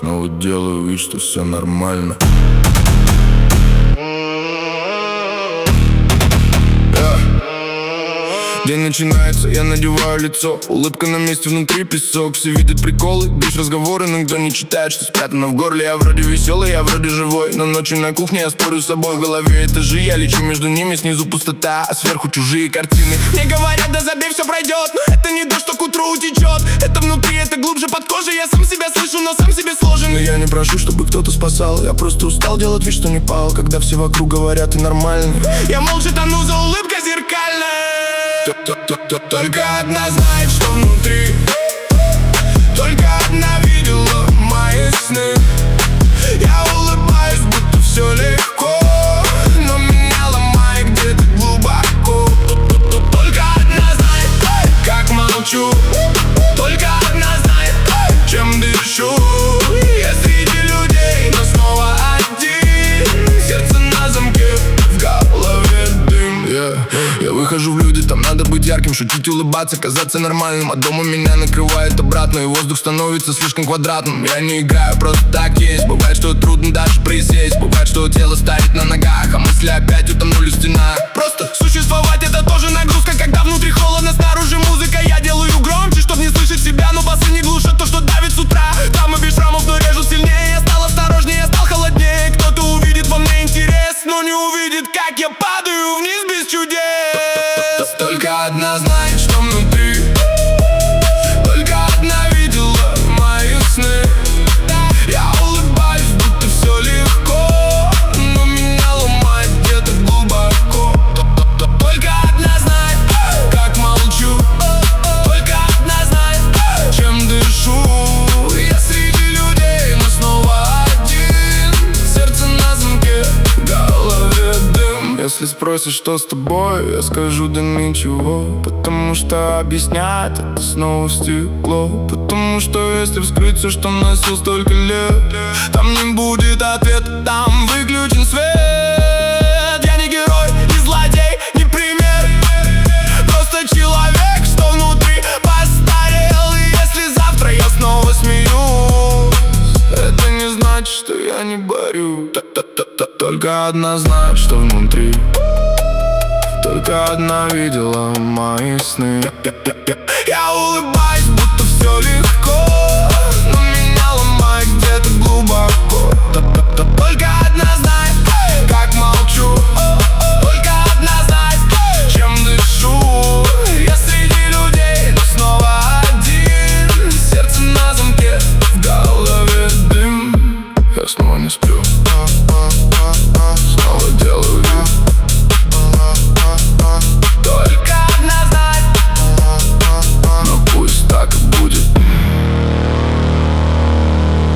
снова делаю вид, что все нормально. День начинается, я надеваю лицо, улыбка на месте, внутри песок. Все видят приколы, бишь разговоры, но никто не читает, что спрятано в горле. Я вроде веселый, я вроде живой, но ночью на кухне я спорю с собой. В голове этажи, я лечу между ними, снизу пустота, а сверху чужие картины. Мне говорят, да забей, все пройдет, но это не дождь, что к утру утечет. Это внутри, это глубже под кожей, я сам себя слышу, но сам себе сложен. И я не прошу, чтобы кто-то спасал, я просто устал делать вид, что не пал, когда все вокруг говорят, ты нормальный. Я молча тону за улыбкой зеркальной. Только одна знает, что внутри. Только одна видела мои сны. Я улыбаюсь, будто все легко, но меня ломает где-то глубоко. Только одна знает, как молчу. Только одна знает, чем дышу. Я среди людей, но снова один. Сердце на замке, в голове дым. Я выхожу в люди, там надо быть ярким, шутить, улыбаться, казаться нормальным. А дома меня накрывает обратно, и воздух становится слишком квадратным. Я не играю, просто так есть. Бывает, что трудно даже присесть. Бывает, что тело стоит на ногах, а мысли опять утонули в стенах. Просто существовать — это тоже нагрузка, когда внутри холодно, снаружи музыка. Я делаю громче, чтоб не слышать себя, но басы не глушат то, что давит с утра. Травмы без шрамов, но режут сильнее. Я стал осторожнее, я стал холоднее. Кто-то увидит во мне интерес, но не увидит, как я падаю вниз без чудес. Только одна знает, что внутри. Только одна видела мои сны. Я улыбаюсь, будто все легко, но меня ломает где-то глубоко. Только одна знает, как молчу. Только одна знает, чем дышу. Я среди людей, но снова один. Сердце на замке, в голове дым. Если спросишь, что с тобой, я скажу, да ничего. Потому что объяснять — это снова стекло. Потому что если вскрыть все, что носил столько лет, там не будет ответа, там выключен свет. Я не герой, не злодей, не пример. Просто человек, что внутри постарел. И если завтра я снова смеюсь, это не значит, что я не борюсь. Только одна знает, что внутри. Только одна видела мои сны. Я улыбаюсь, будто все легко, но меня ломает где-то глубоко. Только одна знает, как молчу. Только одна знает, чем дышу. Я среди людей, но снова один. Сердце на замке, в голове дым. Я снова не сплю.